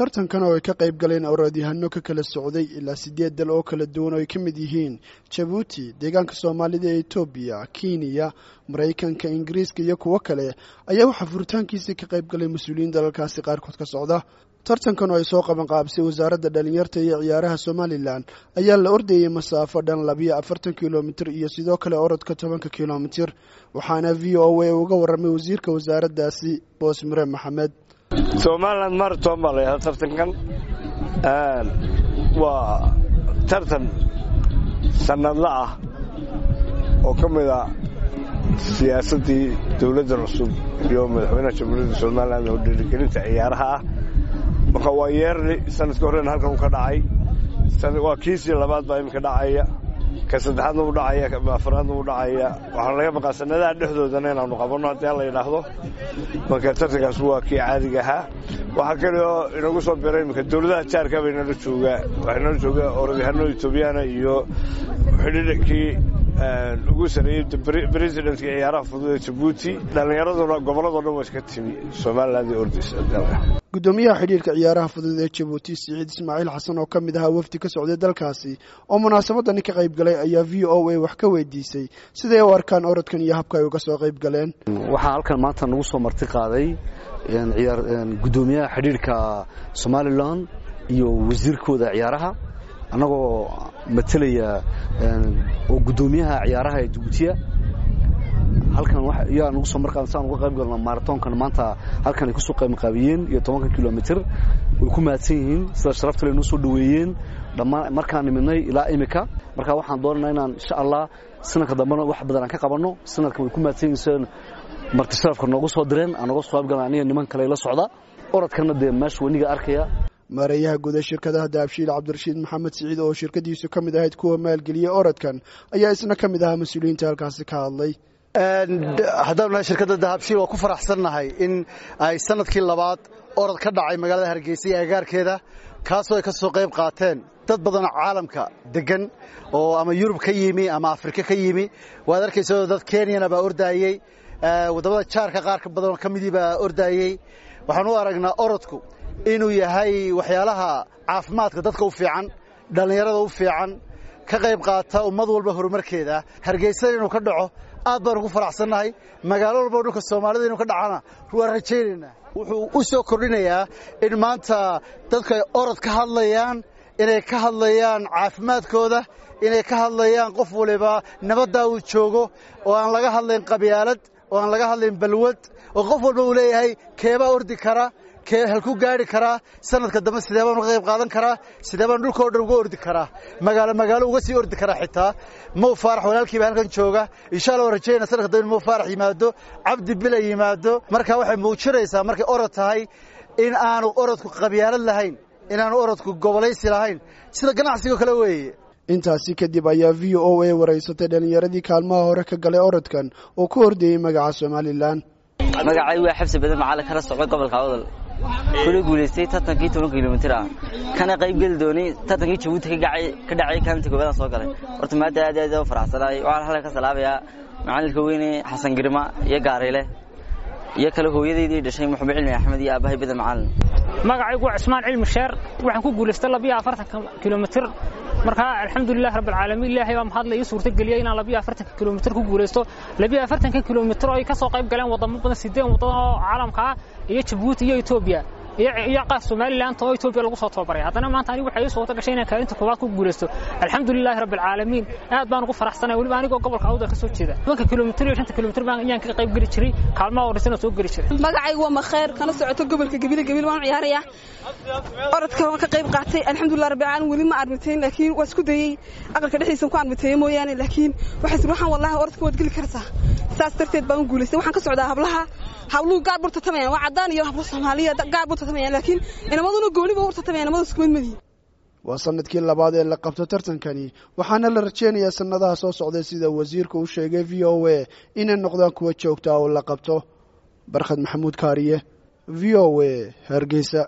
tartankan oo ay ka qayb galeen orodyahanno ka kala socday ilaa 8 dal oo kala duwan oo ay ka mid yihiin Djibouti, deegaanka Soomaalida ee Itoobiya, Kenya, Mareykanka, Ingiriiska iyo kuwa kale ayaa waxa furitaankiisa ka qayb galay mas'uuliyiin dalalkaasi qaarkood ka socda. tartankan oo ay soo qaban qaabsay wasaaradda dhalinyarta iyo ciyaaraha Somaliland ayaa la ordayay masaafo dhan 42 kilomitir iyo sidoo kale orodka 10 kilomitir, waxaana VOA uga warramay wasiirka wasaaraddaasi Boosmire Maxamed. Somaliland marathon baa la yiraahdaa tartankan waa tartan sanadle ah oo ka mid ah siyaasadii dawladda cusub iyo madaxweynaha jamhuuriyadda Somaliland oo dhiirigelinta ciyaaraha ah. marka waa yeerni sanadkii hore halkan ka dhacay waa kiisii labaad baa imika dhacaya, ka saddexaadna uu dhacaya, ka afraadna uu dhacaya. waxaan laga baqaa sanadaha dhexdoodana inaanu qabanno haddii la yiraahdo. marka tartankaas waa kii caadiga ahaa. waxa kale oo inagu soo biray imika dawladaha jaarka bayna la jooga orodyahanno Itoobiyaana iyo xidhiidhkii ugu sareeyay presidentka ciyaaraha fudud ee Djibouti. dhalinyaraduna gobolladoo dhan way iska timi Somaliland iyo ordis. gudoomiyaha xidhiidhka ciyaaraha fudud ee Djibouti Saciid Ismaaciil Xasan oo kamid ahaa wafdi ka socday dalkaasi oo munaasabadan ka qayb galay ayaa VOA wax ka weydiisay sidee u arkaan orodkan iyo habka ay uga soo qayb galeen. waxaa halkan maanta nagu soo marti qaaday gudoomiyaha xidhiidhka Somaliland iyo wasiirkooda ciyaaraha anagoo matalaya oo gudoomiyaha ciyaaraha ee Djibouti. halkan ayaa nagu soo markaan uga qayb galno marathonkan maanta halkan ay ku soo qayb qaabiyeen iyo 10 kilomitir way ku maadsan yihiin sida sharafta leh noo soo dhaweeyeen dhammaan markaan niminay ilaa imika. marka waxaan doonaynaa inaan insha Allah sanadka dambana wax badan ka qabanno. sanadkan way ku maadsan yihiin marti sharafka noogu soo direen anaga soo qayb galnay niman kale la socda orodkana de meesh waniga arkaya. maareeyaha guud ee shirkadaha Daabshiil Cabdirashiid Maxamed Saciid oo shirkadiisu kamid ahayd kuwa maalgeliyay orodkan ayaa isna kamid ahaa mas'uuliyiinta halkaasi ka hadlay. haddana shirkadda Dahabshiil waa ku faraxsanahay in ay sanadkii labaad orod ka dhacay magaalada Hargeysa ee agaarkeeda kaasoo ay ka soo qayb qaateen dad badan oo caalamka degan oo ama Yurub ka yimi ama Afrika ka yimi. waad arkaysaa dad Kenyana baa ordayay, wadamada jaarka qaar ka badan oo kamidii baa ordayay. waxaan u aragnaa orodku inuu yahay waxyaalaha caafimaadka dadka u fiican, dhalinyarada u fiican, ka qayb qaata ummad walba horumarkeeda. Hargeysa inuu ka dhaco aad baan ugu faraxsanahay. magaalo walba dhulka Soomaalida inuu ka dhacana waan rajaynaynaa. wuxuu u soo kordhinayaa in maanta dadka ay orod ka hadlayaan, inay ka hadlayaan caafimaadkooda, inay ka hadlayaan qof waliba nabadda uu joogo oo aan laga hadlayn qabyaalad, oo aan laga hadlayn balwad, oo qof walba uu leeyahay keeba ordi kara, kee halku gaari kara, sanadka dambe sidee baan uga qayb qaadan karaa, sidee baan dhulka oo dhan uga ordi karaa, magaalo uga sii ordi karaa. xitaa Mo Faarax walaalkiiba halkan jooga, insha Allah rajayna sanadka dambe Mo Faarax yimaado, Cabdi Bila yimaado. marka waxay muujinaysaa markay orod tahay in aanu orodku qabyaalad lahayn, in aanu orodku gobolaysi lahayn, sida ganacsiga kale weeye. intaasi kadib ayaa VOA wareysatay dhalinyaradii kaalmaha hore ka galay orodkan oo ku ordayay magaca Somaliland. magacay waa xabsi badan macalin kala socod gobolka Awdal kula guuleystay tartankii 10 kilomitir ah kana qayb gal doonay tartankii Djibouti ka dhacay kaalinta koowaad soo galay. horta maada aad u faraxsanahay. waxaan halka ka salaabayaa macalinka weyne Xasan Girma iyo Gaareele iyo kala hooyadeedii dhashay Maxamed Cilmi Axmed iyo aabahay badan macalin. magacaygu waa Cismaan Cilmi Sheer. waxaan ku guuleystay 42 kilomitir. marka alxamdulillah rabbil caalamiin ilaahay baa mahad leh suurta galiyay inaan 42 kilomitir ku guuleysto. 42 kilomitir oo ay ka soo qayb galeen wadamo badan 8 waddan oo caalamka ah iyo Djibouti iyo Itoobiya iyo qaas Somaliland oo Itoobiya lagu soo tababaray. haddana maanta anigu waxay soo tagashay inaan kaalinta koowaad ku guuleysto. alxamdulillah rabbil caalamiin aad baan ugu faraxsanahay. waliba anigoo gobolka Awdal ka soo jeeda 10 kilomitir iyo 5 kilomitir baan ayaan ka qayb gali jiray, kaalmaha horeysana soo gali jiray. magacaygu waa Makheer kana socoto gobolka Gabil waan ciyaarayaa. orodka waan ka qayb qaatay alxamdulillah rabbil caalamiin. wali ma armiteen laakiin waa isku dayay aqalka dhexdiisa ku armiteen mooyaane, laakiin waxaan wallahi orodka wad gali kartaa. saas darteed baan guuleystay. waxaan ka socdaa hawluhu gaar burta tamayaan, waa cadaan iyo hablo Soomaaliyeed gaar burta tamayaan, laakiin inamaduna gooniba urta tamayaan, inamadu isku mid yihiin. waa sanadkii labaad ee la qabto tartankani, waxaana la rajeynayaa sanadaha soo socday sida wasiirku uu sheegay VOA inay noqdaan kuwa joogta oo la qabto. Barkhad Maxamuud Kaariye, VOA, Hargeysa.